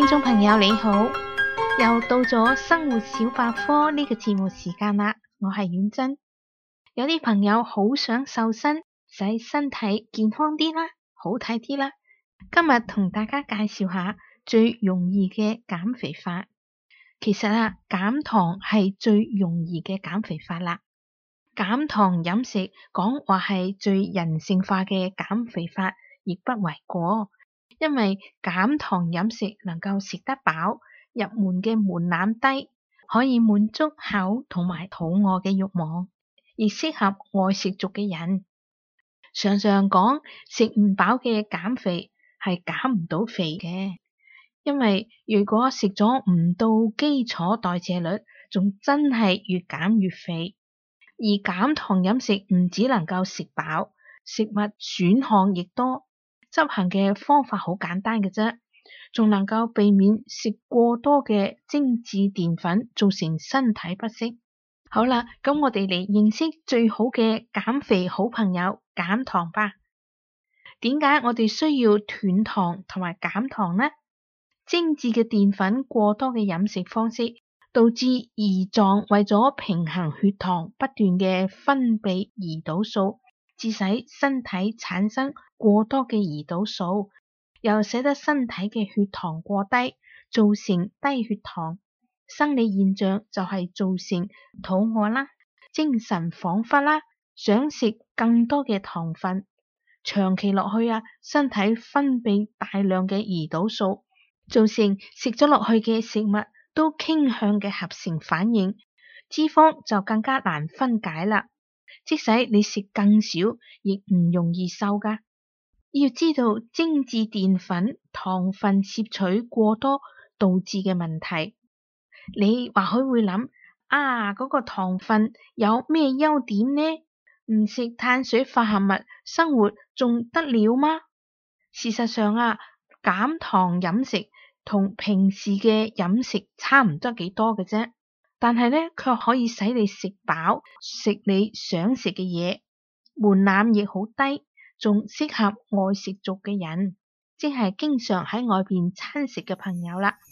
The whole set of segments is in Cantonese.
聽眾朋友你好，又到咗生活小百科呢個節目時間啦，我係婉珍。有啲朋友好想瘦身，使身體健康啲啦，好睇啲啦。今日同大家介紹下最容易嘅減肥法。其實減糖係最容易嘅減肥法啦。減糖飲食講話係最人性化嘅減肥法，亦不為過。因為減糖飲食能夠食得飽，入門嘅門檻低，可以滿足口同埋肚餓嘅慾望，亦適合愛食族嘅人。常常講食唔飽嘅減肥係減唔到肥嘅，因為如果食咗唔到基礎代謝率，仲真係越減越肥。而減糖飲食唔只能夠食飽，食物選項亦多。執行嘅方法好簡單嘅啫，仲能夠避免食過多嘅精緻澱粉，造成身體不適。好啦，咁我哋嚟認識最好嘅減肥好朋友減糖吧。點解我哋需要斷糖同埋減糖呢？精緻嘅澱粉過多嘅飲食方式，導致胰臟為咗平衡血糖，不斷嘅分泌胰島素，致使身體產生過多嘅胰島素，又使得身體嘅血糖過低，造成低血糖。生理現象就係造成肚餓啦、精神恍惚啦、想食更多嘅糖分。長期落去身體分泌大量嘅胰島素，造成食咗落去嘅食物都傾向嘅合成反應，脂肪就更加難分解啦。即使你食更少，亦唔容易瘦噶。要知道精緻澱粉糖分攝取過多導致嘅問題。你或許會諗，嗰個糖分有咩優點呢？唔食碳水化合物，生活仲得了嗎？事實上減糖飲食同平時嘅飲食差唔多幾多嘅啫。但係呢，卻可以使你食飽，食你想食嘅嘢，門檻亦好低，仲適合愛食族嘅人，即係經常喺外邊餐食嘅朋友啦。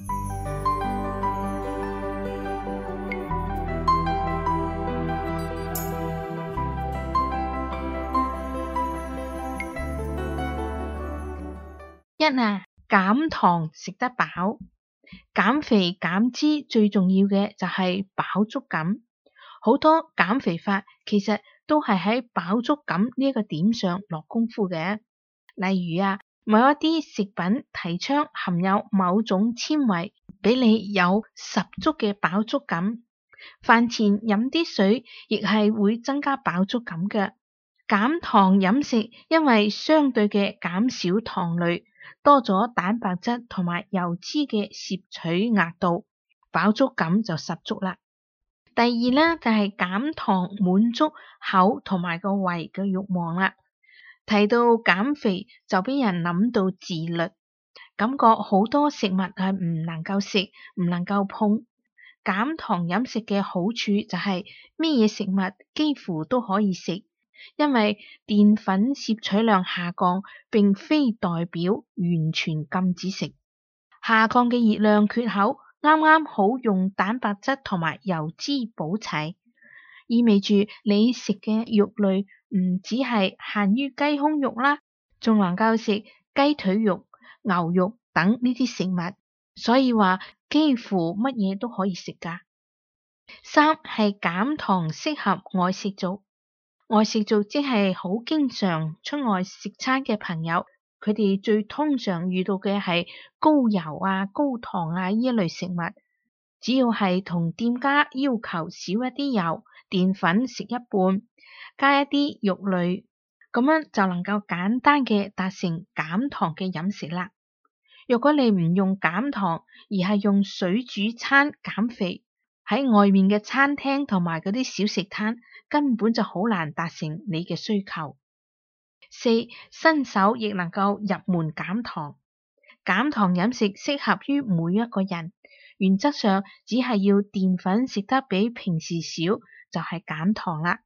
減糖食得飽。減肥減脂最重要嘅就係飽足感，好多減肥法其實都係喺飽足感呢一個點上落功夫嘅。例如某一啲食品提倡含有某種纖維，俾你有十足嘅飽足感。飯前飲啲水亦係會增加飽足感嘅。減糖飲食因為相對嘅減少糖類，多咗蛋白質同埋油脂嘅攝取額度，飽足感就十足啦。第二呢，就係減糖滿足口同埋個胃嘅慾望啦。提到減肥就俾人諗到自律，感覺好多食物係唔能夠食，唔能夠碰。減糖飲食嘅好處就係咩嘢食物幾乎都可以食。因為澱粉攝取量下降，並非代表完全禁止食。下降嘅熱量缺口啱啱好用蛋白質同埋油脂補齊，意味住你食嘅肉類唔只係限於雞胸肉啦，仲能夠食雞腿肉、牛肉等呢啲食物，所以話幾乎乜嘢都可以食噶。三係減糖適合愛食族。愛食族即係好經常出外食餐嘅朋友，佢哋最通常遇到嘅係高油高糖呢一類食物。只要係同店家要求少一啲油，澱粉食一半，加一啲肉類，咁樣就能夠簡單嘅達成減糖嘅飲食啦。如果你唔用減糖，而係用水煮餐減肥，喺外面嘅餐廳同埋嗰啲小食攤，根本就好難達成你嘅需求。四，新手亦能夠入門減糖。減糖飲食適合於每一個人，原則上只係要澱粉食得比平時少，就係減糖啦。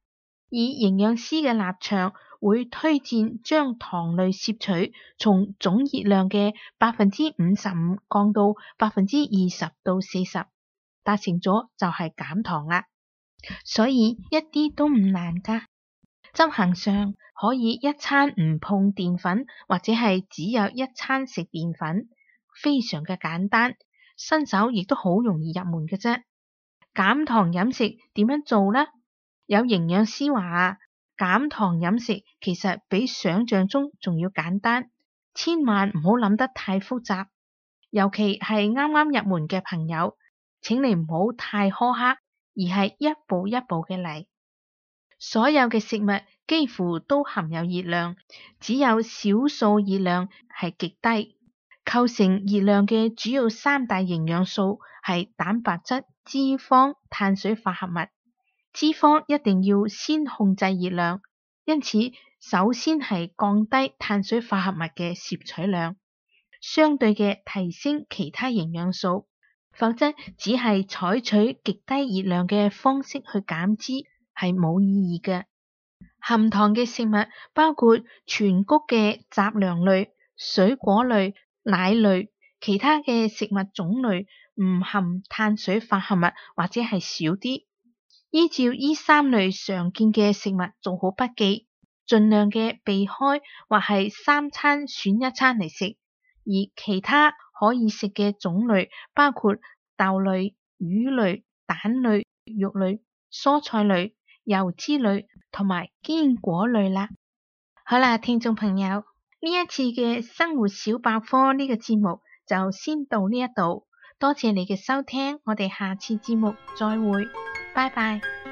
以營養師嘅立場，會推薦將糖類攝取從總熱量嘅55%降到20%到40%，達成咗就係減糖啦。所以一啲都唔難噶，執行上可以一餐唔碰澱粉，或者係只有一餐食澱粉，非常嘅簡單，新手亦都好容易入門嘅啫。減糖飲食點樣做呢？有營養師話減糖飲食其實比想象中仲要簡單，千萬唔好諗得太複雜。尤其係啱啱入門嘅朋友，請你唔好太苛刻，而係一步一步嘅嚟。所有嘅食物幾乎都含有熱量，只有少數熱量係極低。構成熱量嘅主要3大營養素係蛋白質、脂肪、碳水化合物。脂肪一定要先控制熱量，因此首先係降低碳水化合物嘅攝取量，相對嘅提升其他營養素，否則只係採取極低熱量嘅方式去減脂係冇意義嘅。含糖嘅食物包括全穀嘅雜糧類、水果類、奶類，其他嘅食物種類唔含碳水化合物或者係少啲。依照呢3類常見嘅食物做好筆記，盡量嘅避開或係3餐選1餐嚟食。而其他可以食嘅種類包括豆類、魚類、蛋類、肉類、蔬菜類、油脂類同埋堅果類啦。好啦，聽眾朋友，呢一次嘅生活小百科呢個節目就先到呢一度，多謝你嘅收聽，我哋下次節目再會，拜拜。